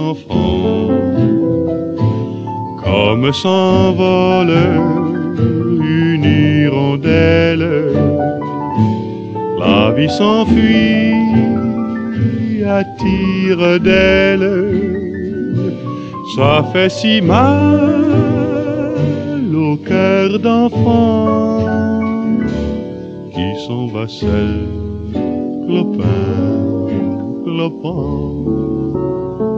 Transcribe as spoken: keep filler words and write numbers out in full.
enfants. Comme s'envole une hirondelle, la vie s'enfuit à tire d'aile. Ça fait si mal au cœur d'enfant qui s'en va seul, clopin, clopin.